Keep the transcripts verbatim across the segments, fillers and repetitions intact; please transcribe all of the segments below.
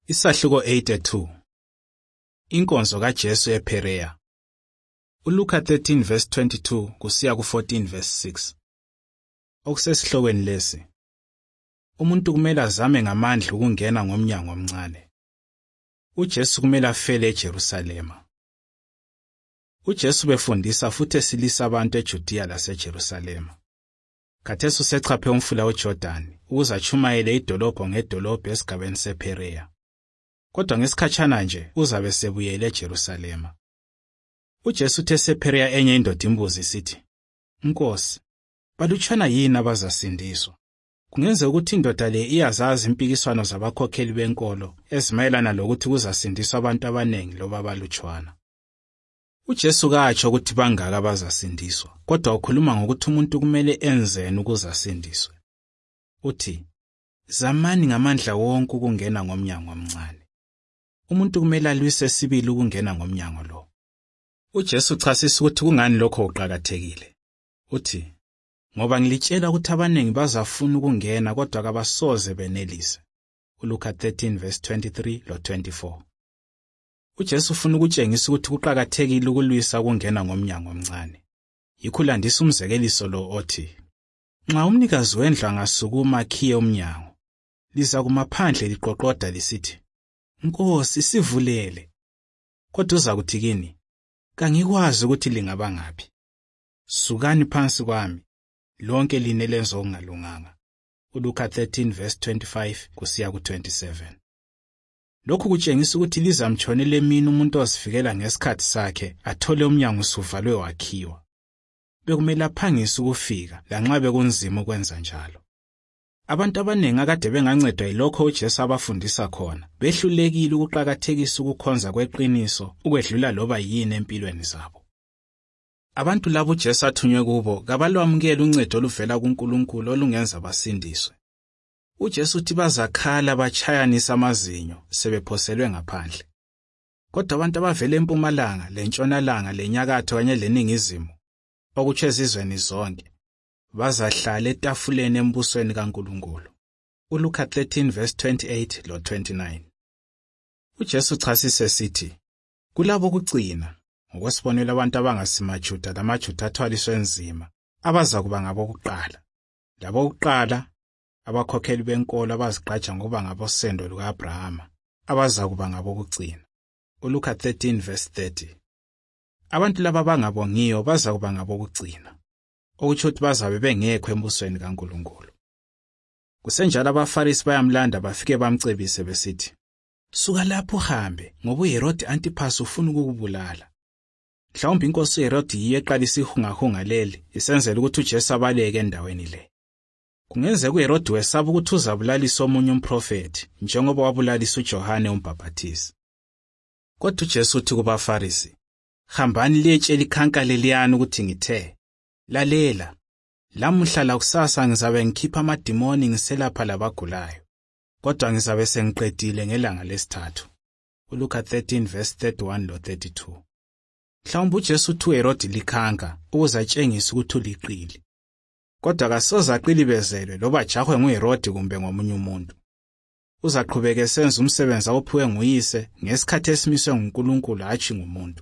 Isahluko eighty-two. Inkonzo kaJesu ePereya. uLuka thirteen verse twenty-two kusiya ku-fourteen verse six. Okusesihlokweni lesi. Umuntu kumele azame ngamandla ukungena ngomnyango omncane. uJesu kumele afele eJerusalema. uJesu befundisa futhi esilisa abantu eJudiya laseJerusalema. Khathesi usechaphe umfula weJordani ukuze achumayele idolobho ngedolobho esigabeni sePereya. Kodwa ngesikhatshana nje uzabe sebuyele eJerusalema. uJesu uthe sePereya enye indoda imbuzi isithi, "Nkosi, balutshwana yini abazasindiswa?" Kungenzeka ukuthi indoda le iyazazi impikiswano zabakhokheli benkolo ezimayelana lokuthi kuzasindiswa abantu abanengi loba balutshwana. uJesu katsho ukuthi bangaka abazasindiswa, kodwa ukhuluma ngokuthi umuntu kumele enzeni ukuze asindiswe. Uthi, "Zamani ngamandla wonke ukungena ngomnyango omncane." Umuntu kumele alwise sibili ukungena ngomnyango lo. uJesu uchasisa ukuthi kungani lokho kuqhakathekile. Uthi, "Ngoba ngilitshela ukuthi abanengi bazafuna ukungena kodwa kabasoze benelise." uLuka thirteen verse twenty-three lo twenty-four. uJesu ufuna ukutshengisa ukuthi kuqhakathekile ukulwisa ukungena ngomnyango omncane. Yikho landisa umzekeliso lo othi, "Nxa umnikazi wendlu angasukuma akhiye umnyango, liza kumaphandle liqoqoda lisithi, 'Nkosi, sivulele.' Kodwa uza kuthi kini, 'Kangikwazi ukuthi lingaba ngaphi. Sukani phansi kwami, lonke lina elenza okungalunganga." uLuka thirteen verse twenty-five kusiya ku-twenty-seven. Lokhu kutshengisa ukuthi lizamtshonele mina umuntu ozifikela ngesikhathi sakhe athole umnyango usuvalwe wakhiwa. Bekumele aphangise ukufika lanxa bekunzima ukwenza njalo. Abantu abanengi akade bengancedwa yilokho uJesu abafundisa khona, behlulekile ukuqhakathekisa ukukhonza kweqiniso ukwedlula loba yini empilweni zabo. Abantu labo uJesu athunywe kubo kabalwamukela uncedo oluvela kuNkulunkulu olungenza basindiswe. uJesu uthi bazakhala bachayanisa amazinyo sebephoselwe ngaphandle. Kodwa abantu abavela empumalanga, lentshonalanga, lenyakatho kanye leningizimu, okutsho ezizweni zonke, bazahlala etafuleni embusweni kaNkulunkulu. uLuka thirteen verse twenty-eight lo twenty-nine. uJesu uchasisa esithi, kulabo kucina, ngokwesibonelo abantu abangasimaJuda lamaJuda athwaliswe nzima, abazakuba ngabokuqala. Labo kuqala abakhokheli benkolo abazigqaja ngoba ngabosendo lukaAbrahama, abazakuba ngabokucina. uLuka thirteen verse thirty. Abantu laba bangabongiyo bazakuba ngabokucina, okutsho ukuthi bazabe bengekho embusweni kaNkulunkulu. Kusenjalo abaFarisi bayamlanda bafike bamcebise besithi, "Suka lapho uhambe, ngoba uHerodi Antipas ufuna ukukubulala." Mhlawumbe inkosi uHerodi yiyo eqalisa ihungahunga leli, isenzela ukuthi uJesu abaleke endaweni le. Kungenzeka uHerodi wesaba ukuthi uzabulalisa omunye umprofeti, njengoba wabulalisa uJohane uMbhaphathizi. Kodwa uJesu uthi kubaFarisi, "Hambani liyetshela ikhanka leliyana ukuthi ngithe, lalela, lamuhla lakusasa ngizabe ngikhipha amadimoni ngiselapha labagulayo, kodwa ngizabe sengiqedile ngelanga lesithathu." uLuka thirteen verse thirty-one lo thirty-two. Mhlawumbe uJesu uthi uHerodi likhanka ukuze atshengise ukuthi uliqili. Kodwa kasoze aqilibezelwe loba ajahwe nguHerodi kumbe ngomunye umuntu. Uzaqhubeka esenza umsebenzi awuphiwe nguyise ngesikhathi esimiswe nguNkulunkulu hatshi ngumuntu.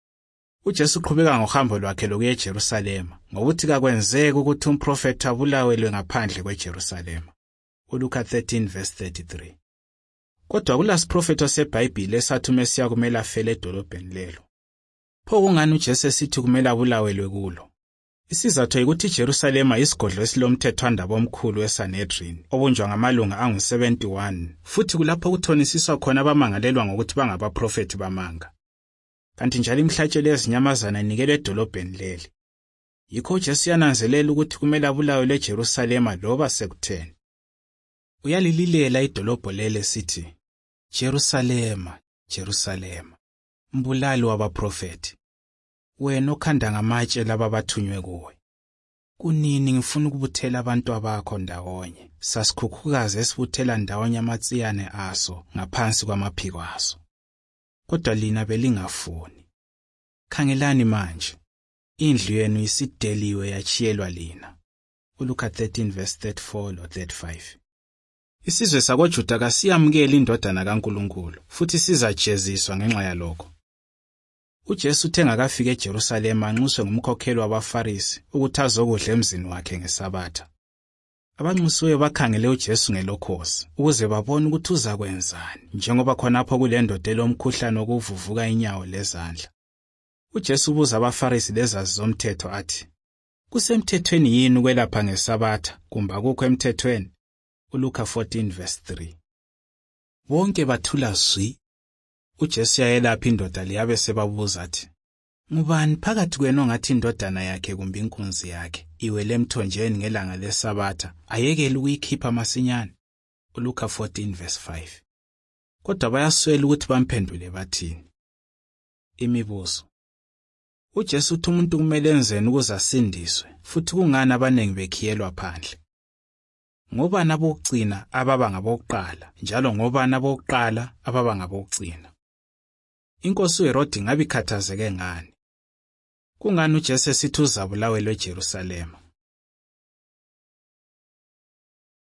uJesu uqhubeka ngohambo lwakhe lokuya eJerusalema, ngokuthi kakwenzeki ukuthi umprofeti abulawelwe ngaphandle kweJerusalema. uLuka thirteen verse thirty-three. Kodwa kulasiprofeti oseBhayibhili esathi uMesiya kumele afele edolobheni lelo. Pho kungani uJesu esithi kumele abulawelwe kulo? Isizathu ukuthi iJerusalema yisigodlo esilomthethwandaba omkhulu weSanhedrin, obunjwa ngamalunga angu seventy-one, futhi kulapho kuthonisiswa khona abamangalelwa ngokuthi bangabaprofeti bamanga. Kanti njalo imihlatshelo yezinyamazana inikele edolobheni leli. Yikho uJesu yananzelela ukuthi kumele abulawelwe eJerusalema loba sekutheni. Uyalililela idolobho leli sithi, "Jerusalema, Jerusalema, mbulali wabaprofeti, wena okhanda ngamatshe laba bathunywe kuwe. Kunini ngifuna ukubuthela abantu abakho ndawonye, sasikhukhukazi esibuthela ndawonye amatsiyane aso ngaphansi kwamaphiko aso. Kodwa lina belingafuni. Khangelani manje, indlu yenu isideliwe yachiyelwa lina." uLuka thirteen verse thirty-four lo thirty-five. Isizwe sakoJuda kasiyamukela indodana kaNkulunkulu futhi sizajeziswa ngenxa yalokho. uJesu uthe ngakafika eJerusalema anxuswe ngumkhokheli wabaFarisi ukuthi azokudla emzini wakhe ngeSabatha. Abanxusiweyo bakhangele uJesu ngelokhozi ukuze babone ukuthi uza kwenzani njengoba khonapho kule ndoda elomkhuhlane wokuvuvuka inyawo lezandla. uJesu ubuza abaFarisi lezazi zomthetho athi, kusemthethweni yini ukwelapha ngeSabatha kumbe akukho emthethweni? uLuka fourteen verse three. Bonke bathula zwi. uJesu yayelapha indoda liyabe sebabuza athi, ngubani phakathi kwenu ongathi indodana yakhe kumbe inkunzi yakhe iwele emthonjeni ngelanga leSabatha ayekele ukuyikhipha masinyane? uLuka fourteen verse five. Kodwa bayaswela ukuthi bamphendule bathini. Imibuzo. uJesu uthi umuntu kumele enzeni ukuze asindiswe futhi kungani abanengi bekhiyelwa phandle? Ngobani abokugcina ababa ngabokuqala njalo ngobani abokuqala ababa ngabokugcina? Inkosi uHerodi ngabe ikhathazeke ngani? Kungani uJesu esithi uzabulawa eJerusalema?